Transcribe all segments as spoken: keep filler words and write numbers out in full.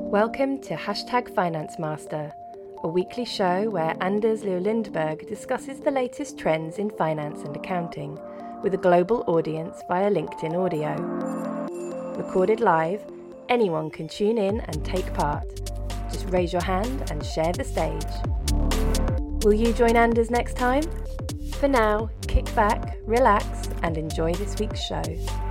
Welcome to Hashtag Finance Master, a weekly show where Anders Leo Lindberg discusses the latest trends in finance and accounting with a global audience via LinkedIn audio. Recorded live, anyone can tune in and take part. Just raise your hand and share the stage. Will you join Anders next time? For now, kick back, relax, and enjoy this week's show.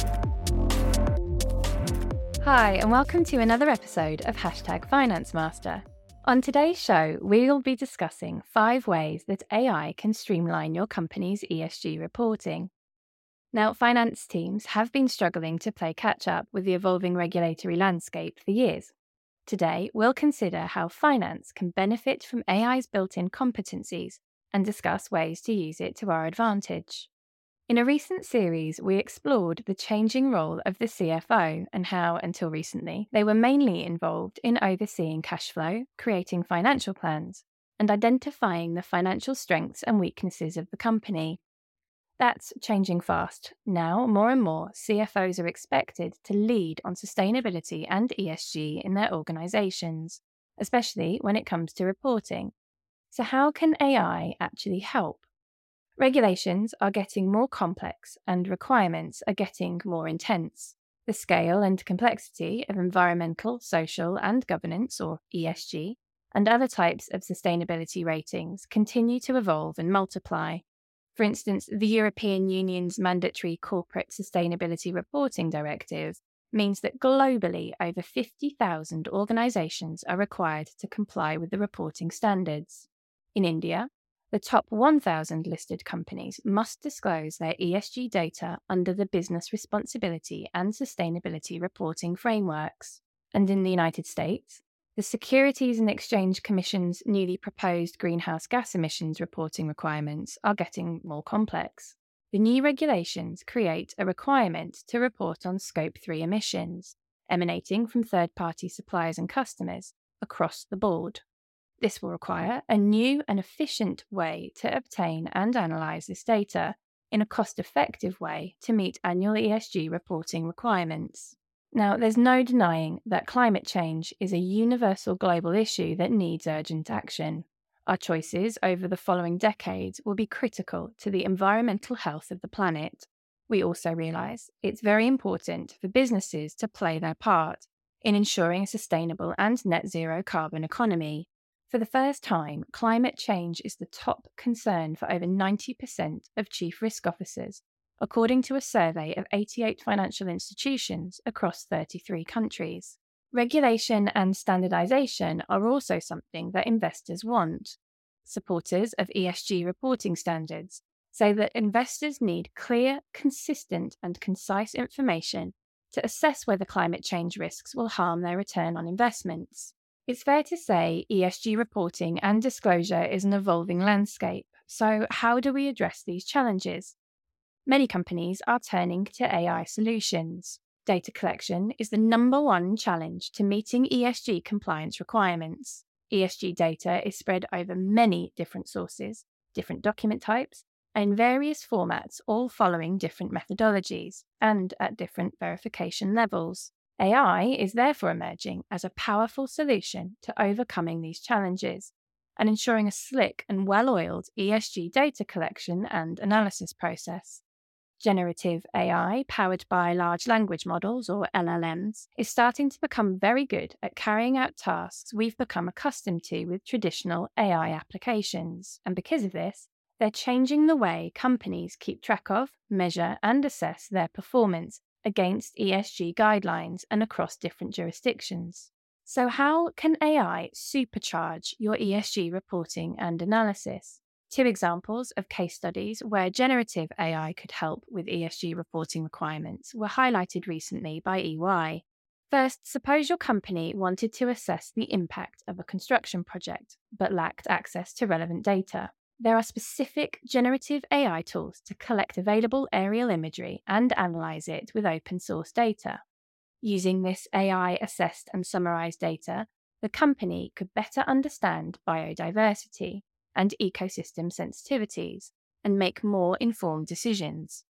Hi, and welcome to another episode of Hashtag Finance Master. On today's show, we'll be discussing five ways that A I can streamline your company's E S G reporting. Now, finance teams have been struggling to play catch-up with the evolving regulatory landscape for years. Today, we'll consider how finance can benefit from A I's built-in competencies and discuss ways to use it to our advantage. In a recent series, we explored the changing role of the C F O and how, until recently, they were mainly involved in overseeing cash flow, creating financial plans, and identifying the financial strengths and weaknesses of the company. That's changing fast. Now, more and more, C F Os are expected to lead on sustainability and E S G in their organizations, especially when it comes to reporting. So how can A I actually help? Regulations are getting more complex and requirements are getting more intense. The scale and complexity of environmental, social, and governance, or E S G, and other types of sustainability ratings continue to evolve and multiply. For instance, the European Union's mandatory Corporate Sustainability Reporting Directive means that globally over fifty thousand organisations are required to comply with the reporting standards. In India, the top one thousand listed companies must disclose their E S G data under the Business Responsibility and Sustainability Reporting frameworks. And in the United States, the Securities and Exchange Commission's newly proposed greenhouse gas emissions reporting requirements are getting more complex. The new regulations create a requirement to report on Scope three emissions, emanating from third-party suppliers and customers across the board. This will require a new and efficient way to obtain and analyse this data in a cost-effective way to meet annual E S G reporting requirements. Now, there's no denying that climate change is a universal global issue that needs urgent action. Our choices over the following decades will be critical to the environmental health of the planet. We also realise it's very important for businesses to play their part in ensuring a sustainable and net zero carbon economy. For the first time, climate change is the top concern for over ninety percent of chief risk officers, according to a survey of eighty-eight financial institutions across thirty-three countries. Regulation and standardisation are also something that investors want. Supporters of E S G reporting standards say that investors need clear, consistent, and concise information to assess whether climate change risks will harm their return on investments. It's fair to say E S G reporting and disclosure is an evolving landscape, so how do we address these challenges? Many companies are turning to A I solutions. Data collection is the number one challenge to meeting E S G compliance requirements. E S G data is spread over many different sources, different document types, and in various formats, all following different methodologies and at different verification levels. A I is therefore emerging as a powerful solution to overcoming these challenges and ensuring a slick and well-oiled E S G data collection and analysis process. Generative A I, powered by large language models, or L L Ms, is starting to become very good at carrying out tasks we've become accustomed to with traditional A I applications, and because of this, they're changing the way companies keep track of, measure, and assess their performance against E S G guidelines and across different jurisdictions. So how can A I supercharge your E S G reporting and analysis? Two examples of case studies where generative A I could help with E S G reporting requirements were highlighted recently by E Y. First, suppose your company wanted to assess the impact of a construction project, but lacked access to relevant data. There are specific generative A I tools to collect available aerial imagery and analyse it with open source data. Using this A I-assessed and summarised data, the company could better understand biodiversity and ecosystem sensitivities and make more informed decisions.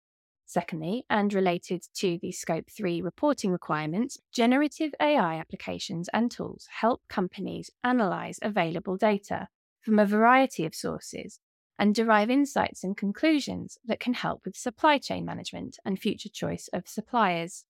Secondly, and related to the Scope three reporting requirements, generative A I applications and tools help companies analyze available data from a variety of sources and derive insights and conclusions that can help with supply chain management and future choice of suppliers.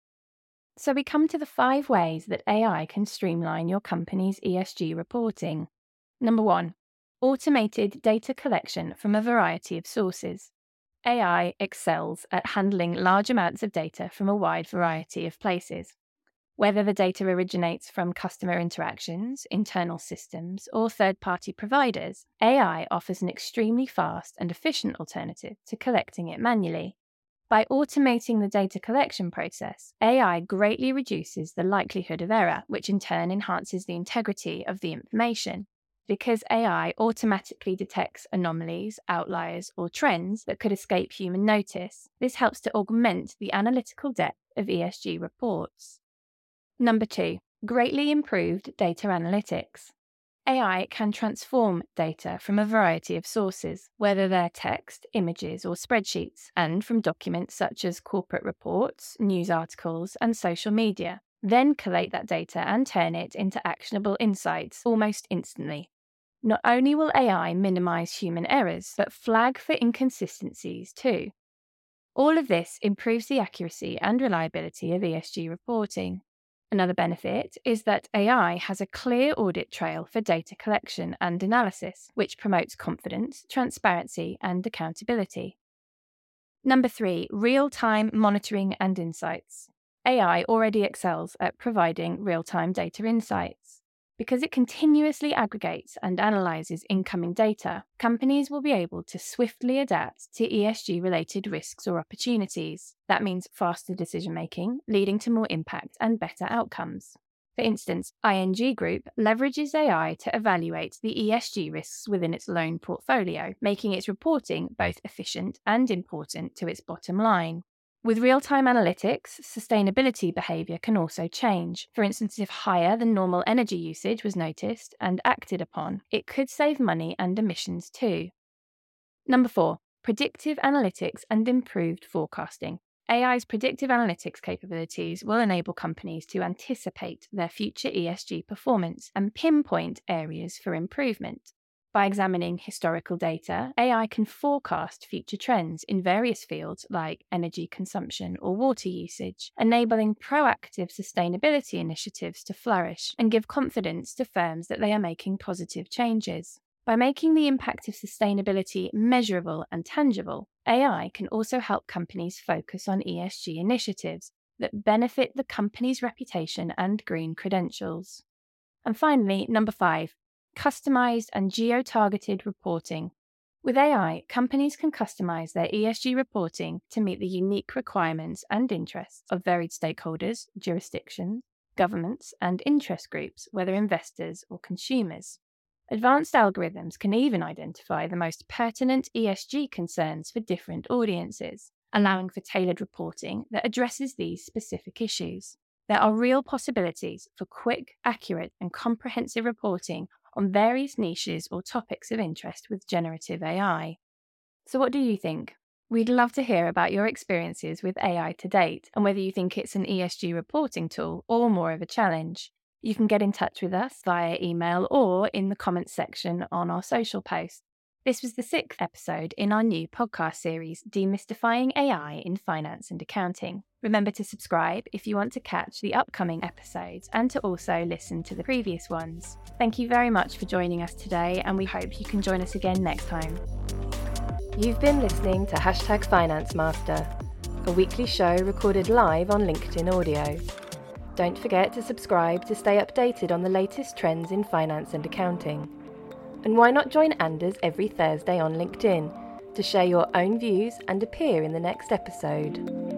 So we come to the five ways that A I can streamline your company's E S G reporting. Number one, automated data collection from a variety of sources. A I excels at handling large amounts of data from a wide variety of places. Whether the data originates from customer interactions, internal systems, or third-party providers, A I offers an extremely fast and efficient alternative to collecting it manually. By automating the data collection process, A I greatly reduces the likelihood of error, which in turn enhances the integrity of the information. Because A I automatically detects anomalies, outliers, or trends that could escape human notice, this helps to augment the analytical depth of E S G reports. Number two, greatly improved data analytics. A I can transform data from a variety of sources, whether they're text, images, or spreadsheets, and from documents such as corporate reports, news articles, and social media, then collate that data and turn it into actionable insights almost instantly. Not only will A I minimize human errors, but flag for inconsistencies too. All of this improves the accuracy and reliability of E S G reporting. Another benefit is that A I has a clear audit trail for data collection and analysis, which promotes confidence, transparency, and accountability. Number three, real-time monitoring and insights. A I already excels at providing real-time data insights. Because it continuously aggregates and analyzes incoming data, companies will be able to swiftly adapt to E S G-related risks or opportunities. That means faster decision-making, leading to more impact and better outcomes. For instance, I N G Group leverages A I to evaluate the E S G risks within its loan portfolio, making its reporting both efficient and important to its bottom line. With real-time analytics, sustainability behaviour can also change. For instance, if higher than normal energy usage was noticed and acted upon, it could save money and emissions too. Number four, predictive analytics and improved forecasting. A I's predictive analytics capabilities will enable companies to anticipate their future E S G performance and pinpoint areas for improvement. By examining historical data, A I can forecast future trends in various fields like energy consumption or water usage, enabling proactive sustainability initiatives to flourish and give confidence to firms that they are making positive changes. By making the impact of sustainability measurable and tangible, A I can also help companies focus on E S G initiatives that benefit the company's reputation and green credentials. And finally, number five, customized and geo-targeted reporting. With A I, companies can customize their E S G reporting to meet the unique requirements and interests of varied stakeholders, jurisdictions, governments, and interest groups, whether investors or consumers. Advanced algorithms can even identify the most pertinent E S G concerns for different audiences, allowing for tailored reporting that addresses these specific issues. There are real possibilities for quick, accurate, and comprehensive reporting on various niches or topics of interest with generative A I. So what do you think? We'd love to hear about your experiences with A I to date and whether you think it's an E S G reporting tool or more of a challenge. You can get in touch with us via email or in the comments section on our social posts. This was the sixth episode in our new podcast series, Demystifying A I in Finance and Accounting. Remember to subscribe if you want to catch the upcoming episodes and to also listen to the previous ones. Thank you very much for joining us today, and we hope you can join us again next time. You've been listening to Hashtag Finance Master, a weekly show recorded live on LinkedIn Audio. Don't forget to subscribe to stay updated on the latest trends in finance and accounting. And why not join Anders every Thursday on LinkedIn to share your own views and appear in the next episode?